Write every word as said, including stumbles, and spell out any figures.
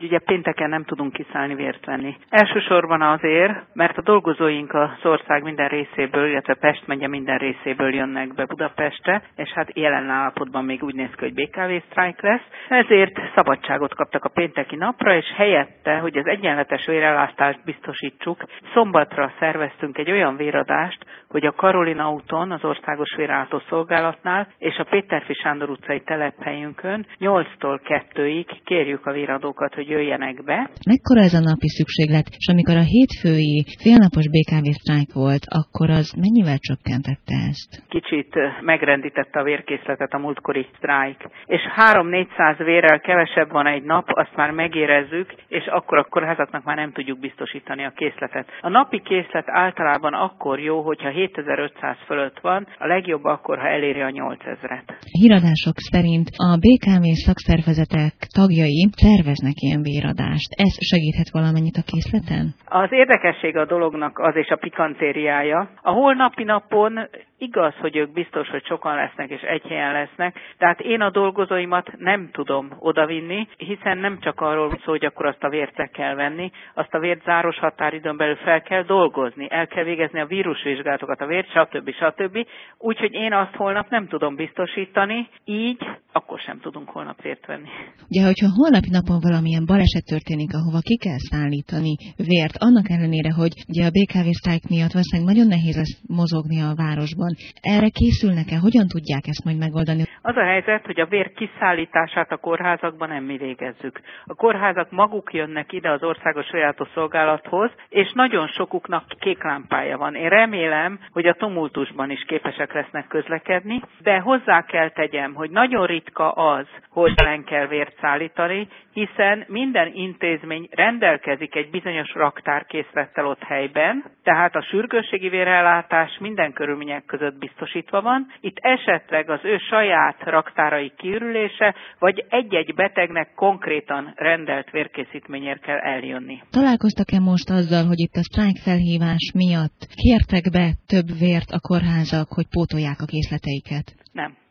Ugye pénteken nem tudunk kiszállni vért venni. Elsősorban azért, mert a dolgozóink az ország minden részéből, illetve Pest megye minden részéből jönnek be Budapestre, és hát jelen állapotban még úgy néz ki, hogy bé ká vé-sztrájk lesz. Ezért szabadságot kaptak a pénteki napra, és helyette, hogy az egyenletes vérellátást biztosítsuk, szombatra szerveztünk egy olyan véradást, hogy a Karolina úton, az Országos Vérellátó Szolgálatnál és a Péterfi Sándor utcai telephelyünkön nyolctól kettőig kérjük a véradókat, hogy jöjjenek be. Mekkora ez a napi szükséglet, és amikor a hétfői félnapos bé ká vé-sztrájk volt, akkor az mennyivel csökkentette ezt? Kicsit megrendítette a vérkészletet a múltkori sztrájk. És három-négyszáz vérrel kevesebb van egy nap, azt már megérezzük, és akkor a kórházaknak már nem tudjuk biztosítani a készletet. A napi készlet általában akkor jó, hogyha hétezer-ötszáz fölött van, a legjobb akkor, ha eléri a nyolcezret. Híradások szerint a bé ká vé szakszervezetek tagjai szerveznek ilyen véradást. Ez segíthet valamennyit a készleten? Az érdekessége a dolognak az és a pikantériája. A holnapi napon igaz, hogy ők biztos, hogy sokan lesznek és egy helyen lesznek, tehát én a dolgozóimat nem tudom odavinni, hiszen nem csak arról szó, hogy akkor azt a vért le kell venni, azt a vért záros határidőn belül fel kell dolgozni, el kell végezni a vírusvizsgálatokat, a vért, stb. stb. Úgyhogy én azt holnap nem tudom biztosítani, így akkor sem tudunk holnap vért venni. Ugye, hogyha holnapi napon valamilyen baleset történik, ahova ki kell szállítani vért, annak ellenére, hogy ugye a bé ká vé-sztrájk miatt valószínűleg nagyon nehéz lesz mozogni a városban. Erre készülnek-e? Hogyan tudják ezt majd megoldani? Az a helyzet, hogy a vér kiszállítását a kórházakban nem mi végezzük. A kórházak maguk jönnek ide az Országos Vérellátó Szolgálathoz, és nagyon sokuknak kék lámpája van. Én remélem, hogy a tumultusban is képesek lesznek közlekedni, de hozzá kell tegyem, hogy nagyon ritka az, hogy ellen kell vért szállítani, hiszen minden intézmény rendelkezik egy bizonyos raktárkészlettel ott helyben, tehát a sürgősségi vérellátás minden körülmények között biztosítva van. Itt esetleg az ő saját raktárai kiürülése, vagy egy-egy betegnek konkrétan rendelt vérkészítményért kell eljönni. Találkoztak-e most azzal, hogy itt a sztrájk felhívás miatt kértek be több vért a kórházak, hogy pótolják a készleteiket? Nem.